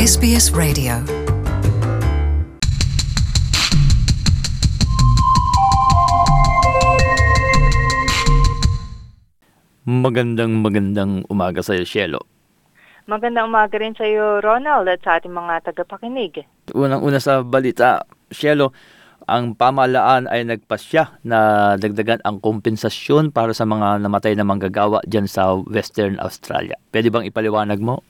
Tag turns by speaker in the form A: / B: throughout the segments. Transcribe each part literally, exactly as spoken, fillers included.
A: S B S Radio.
B: Magandang magandang umaga sa iyo, Cielo.
C: Magandang umaga rin sa iyo, Ronald, at sa ating mga tagapakinig.
B: Unang-una sa balita, Cielo, ang pamahalaan ay nagpasya na dagdagan ang kompensasyon para sa mga namatay na manggagawa dyan sa Western Australia. Pwede bang ipaliwanag mo?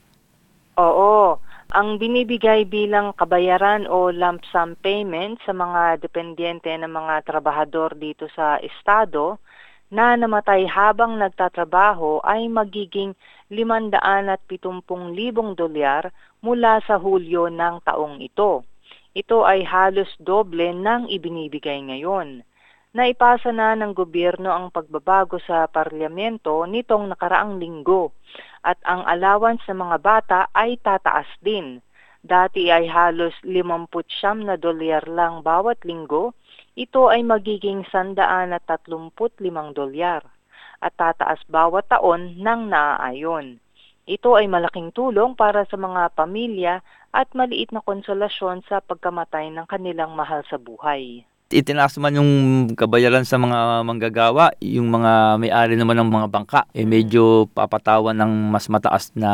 C: Oo. Ang binibigay bilang kabayaran o lump sum payment sa mga dependyente ng mga trabahador dito sa estado na namatay habang nagtatrabaho ay magiging limandaan at pitumpung libong dolyar mula sa Hulyo ng taong ito. Ito ay halos doble ng ibinibigay ngayon. Naipasa na ng gobyerno ang pagbabago sa parlamento nitong nakaraang linggo at ang allowance ng mga bata ay tataas din. Dati ay halos limampu't siyam na dolyar lang bawat linggo, ito ay magiging sandaan at tatlumput limang dolyar at tataas bawat taon ng naaayon. Ito ay malaking tulong para sa mga pamilya at maliit na konsolasyon sa pagkamatay ng kanilang mahal sa buhay.
B: Itinaas man yung kabayaran sa mga manggagawa, yung mga may-ari naman ng mga bangka, eh medyo papatawan ng mas mataas na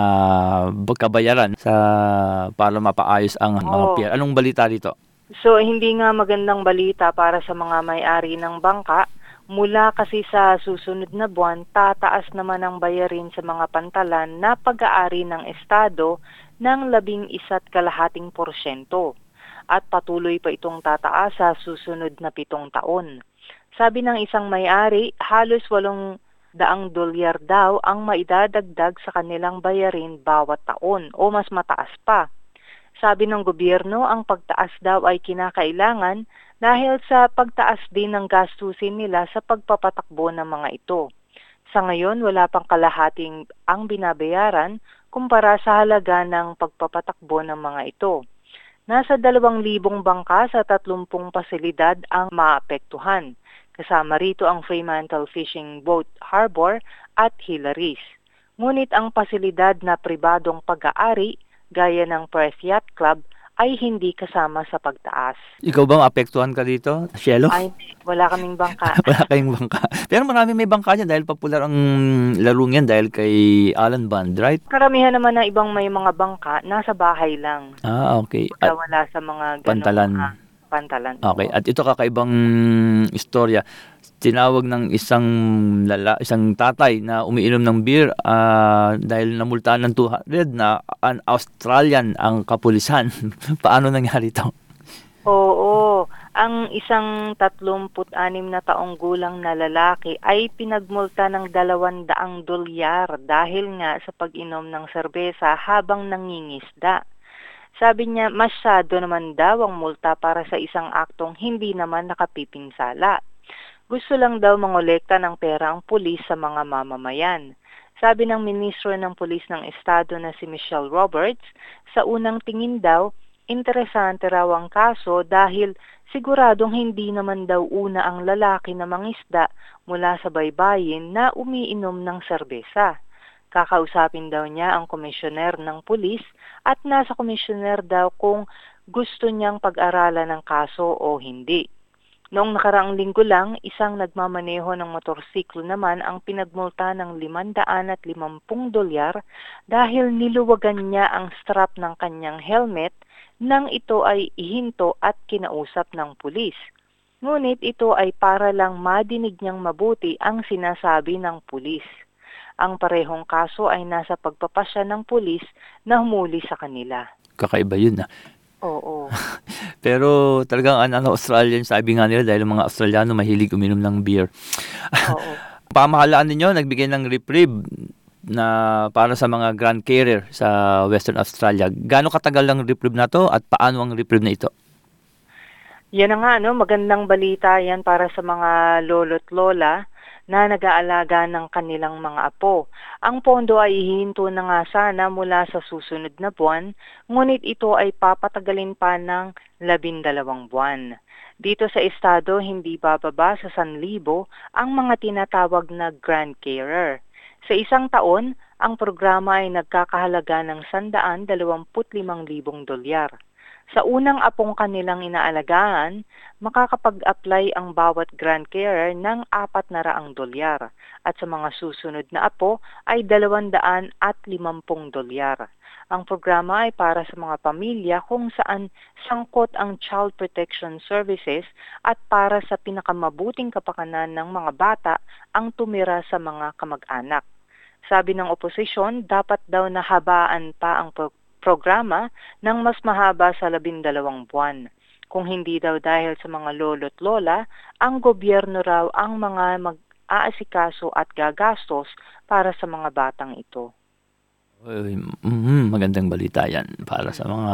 B: kabayaran sa para mapaayos ang mga
C: Oo.
B: pier. Anong balita dito?
C: So, hindi nga magandang balita para sa mga may-ari ng bangka. Mula kasi sa susunod na buwan, tataas naman ang bayarin sa mga pantalan na pag-aari ng estado ng labing isa't kalahating porsyento. At patuloy pa itong tataas sa susunod na pitong taon. Sabi ng isang may-ari, halos walong daang dolyar daw ang maidadagdag sa kanilang bayarin bawat taon o mas mataas pa. Sabi ng gobyerno, ang pagtaas daw ay kinakailangan dahil sa pagtaas din ng gastusin nila sa pagpapatakbo ng mga ito. Sa ngayon, wala pang kalahating ang binabayaran kumpara sa halaga ng pagpapatakbo ng mga ito. Nasa dalawang libong bangka sa tatlumpung pasilidad ang maapektuhan. Kasama rito ang Fremantle Fishing Boat Harbor at Hilaries. Ngunit ang pasilidad na pribadong pag-aari, gaya ng Perth Yacht Club, ay hindi kasama sa pagtaas.
B: Ikaw bang apektuhan ka dito, Cielo?
C: Ay, wala kaming bangka.
B: Wala kayong bangka. Pero marami may bangka dyan dahil popular ang larong yan dahil kay Alan Bond, right?
C: Karamihan naman na ibang may mga bangka, nasa bahay lang.
B: Ah, okay.
C: At
B: At
C: wala sa mga ganong
B: pantalan.
C: mga pantalan.
B: Okay.
C: Oo.
B: At ito kakaibang istorya. Tinawag ng isang lala, isang tatay na umiinom ng beer ah, dahil namultahan ng two hundred na an Australian ang kapulisan. Paano nangyari ito?
C: Oo, ang isang tatlumput anim na taong gulang na lalaki ay pinagmulta ng dalawang daang dolyar dahil nga sa pag-inom ng serbesa habang nangingisda. Sabi niya, masyado naman daw ang multa para sa isang aktong hindi naman nakapipinsala. Gusto lang daw mangolekta ng pera ang pulis sa mga mamamayan. Sabi ng ministro ng pulis ng estado na si Michelle Roberts, sa unang tingin daw, interesante raw ang kaso dahil siguradong hindi naman daw una ang lalaki na mangisda mula sa baybayin na umiinom ng serbesa. Kakausapin daw niya ang komisyoner ng pulis at nasa komisyoner daw kung gusto niyang pag-aralan ng kaso o hindi. Noong nakaraang linggo lang, isang nagmamaneho ng motorsiklo naman ang pinagmulta ng limandaan at limampung dolyar dahil niluwagan niya ang strap ng kanyang helmet nang ito ay ihinto at kinausap ng pulis. Ngunit ito ay para lang madinig niyang mabuti ang sinasabi ng pulis. Ang parehong kaso ay nasa pagpapasya ng pulis na humuli sa kanila.
B: Kakaiba yun ah.
C: Oo.
B: Pero talagang ano, Australian, sabi nga nila dahil mga Australiano mahilig uminom ng beer.
C: Oo.
B: Pamahalaan ninyo nagbigay ng reprieve na para sa mga grand carrier sa Western Australia. Gaano katagal ang reprieve na to at paano ang reprieve na ito?
C: Yan na nga, no? Magandang balita yan para sa mga lolo't lola na nag-aalaga ng kanilang mga apo. Ang pondo ay ihinto na nga sana mula sa susunod na buwan, ngunit ito ay papatagalin pa ng labindalawang buwan. Dito sa estado, hindi bababa sa one thousand ang mga tinatawag na grand carer. Sa isang taon, Ang programa ay nagkakahalaga ng one hundred twenty-five thousand dolyar. Sa unang apong kanilang inaalagaan, makakapag-apply ang bawat grandcarer ng apat na raang dolyar at sa mga susunod na apo ay dalawandaan at limampung dolyar. Ang programa ay para sa mga pamilya kung saan sangkot ang Child Protection Services at para sa pinakamabuting kapakanan ng mga bata ang tumira sa mga kamag-anak. Sabi ng oposisyon, dapat daw nahabaan pa ang pro- programa ng mas mahaba sa labindalawang buwan. Kung hindi daw dahil sa mga lolo't lola, ang gobyerno raw ang mga mag-aasikaso at gagastos para sa mga batang ito.
B: Uy, mhm, magandang balita yan para sa mga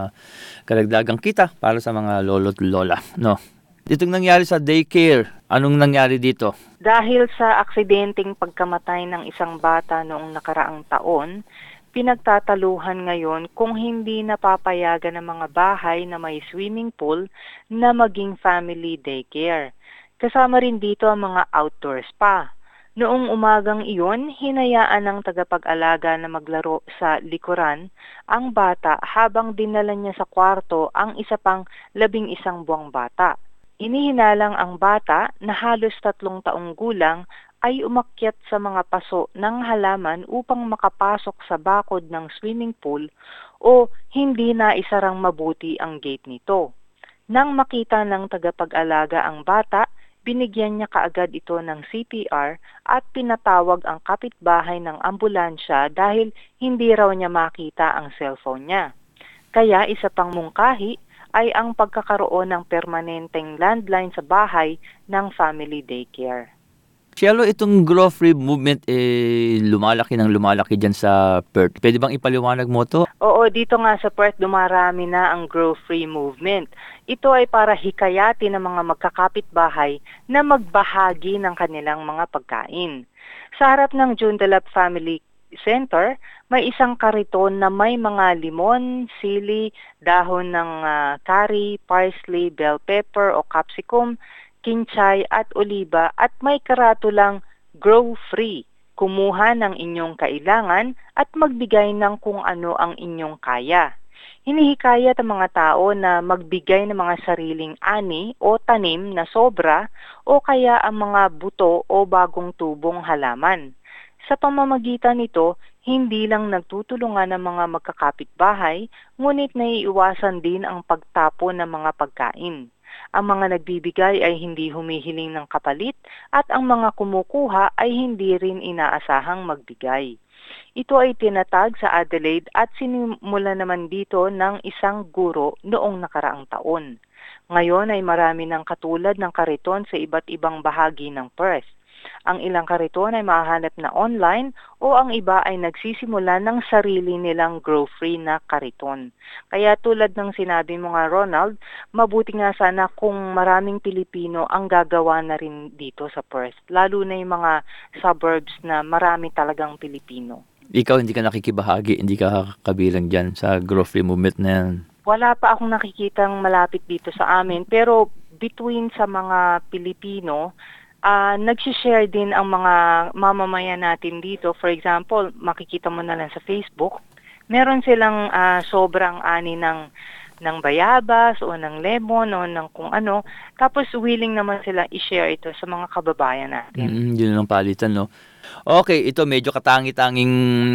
B: karagdagang kita para sa mga lolo't lola, no? Itong nangyari sa daycare, anong nangyari dito?
C: Dahil sa aksidenteng pagkamatay ng isang bata noong nakaraang taon, pinagtataluhan ngayon kung hindi napapayagan ng mga bahay na may swimming pool na maging family daycare. Kasama rin dito ang mga outdoor spa. Noong umagang iyon, hinayaan ng tagapag-alaga na maglaro sa likuran ang bata habang dinala niya sa kwarto ang isa pang labing isang buwang bata. Inihinalang ang bata na halos tatlong taong gulang ay umakyat sa mga paso ng halaman upang makapasok sa bakod ng swimming pool o hindi na isarang mabuti ang gate nito. Nang makita ng tagapag-alaga ang bata, binigyan niya kaagad ito ng C P R at pinatawag ang kapitbahay ng ambulansya dahil hindi raw niya makita ang cellphone niya. Kaya isa pang mungkahi ay ang pagkakaroon ng permanenteng landline sa bahay ng family daycare.
B: Cielo, itong grow-free movement eh lumalaki ng lumalaki dyan sa Perth. Pwede bang ipaliwanag mo to?
C: Oo, dito nga sa Perth dumarami na ang grow-free movement. Ito ay para hikayatin ng mga magkakapitbahay na magbahagi ng kanilang mga pagkain. Sa harap ng Joondalup Family Center, may isang kariton na may mga limon, sili, dahon ng uh, curry, parsley, bell pepper o capsicum, kinchay at oliba at may karatulang grow free. Kumuha ng inyong kailangan at magbigay ng kung ano ang inyong kaya. Hinihikayat ang mga tao na magbigay ng mga sariling ani o tanim na sobra o kaya ang mga buto o bagong tubong halaman. Sa pamamagitan nito, hindi lang nagtutulungan ng mga magkakapitbahay, ngunit naiiwasan din ang pagtapon ng mga pagkain. Ang mga nagbibigay ay hindi humihiling ng kapalit at ang mga kumukuha ay hindi rin inaasahang magbigay. Ito ay tinatag sa Adelaide at sinimula naman dito ng isang guro noong nakaraang taon. Ngayon ay marami ng katulad ng kariton sa iba't ibang bahagi ng Perth. Ang ilang kariton ay mahahanap na online o ang iba ay nagsisimula ng sarili nilang grow-free na kariton. Kaya tulad ng sinabi mo nga Ronald, mabuti nga sana kung maraming Pilipino ang gagawa na rin dito sa Perth, lalo na yung mga suburbs na marami talagang Pilipino.
B: Ikaw hindi ka nakikibahagi, hindi ka kabilang dyan sa grow-free movement na yan?
C: Wala pa akong nakikitang malapit dito sa amin, pero between sa mga Pilipino, Uh, nagsishare din ang mga mamamayan natin dito. For example, makikita mo na lang sa Facebook, meron silang uh, sobrang ani ng, ng bayabas o ng lemon o ng kung ano. Tapos willing naman sila i-share ito sa mga kababayan natin.
B: Mm, yun ang palitan, no? Okay, ito medyo katangi-tanging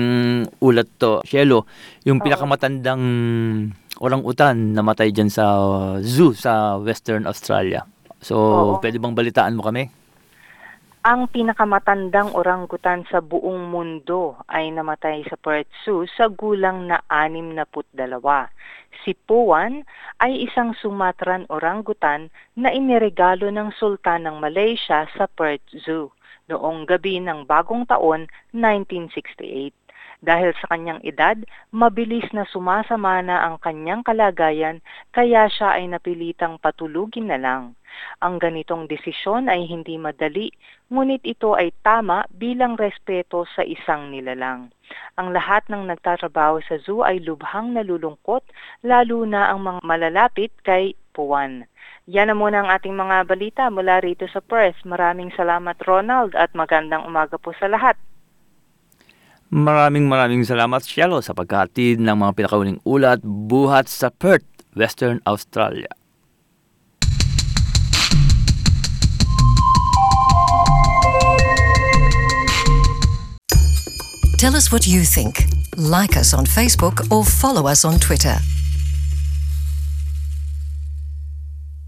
B: ulat to. Cielo, yung
C: Oo.
B: pinakamatandang orang-utan namatay dyan sa zoo sa Western Australia. So,
C: Oo.
B: pwede bang balitaan mo kami?
C: Ang pinakamatandang orangutan sa buong mundo ay namatay sa Perth Zoo sa gulang na anim na putdalawa. Si Puan ay isang Sumatran orangutan na iniregalo ng Sultan ng Malaysia sa Perth Zoo noong gabi ng Bagong Taon nineteen sixty-eight. Dahil sa kanyang edad, mabilis na sumasama na ang kanyang kalagayan kaya siya ay napilitang patulugin na lang. Ang ganitong desisyon ay hindi madali, ngunit ito ay tama bilang respeto sa isang nilalang. Ang lahat ng nagtatrabaho sa zoo ay lubhang nalulungkot, lalo na ang mga malalapit kay Puan. Yan na muna ang ating mga balita mula rito sa Perth. Maraming salamat Ronald at magandang umaga po sa lahat.
B: Maraming maraming salamat, Cielo, sa pagkahatid ng mga pinakauling ulat buhat sa Perth, Western Australia.
A: Tell us what you think. Like us on Facebook or follow us on Twitter.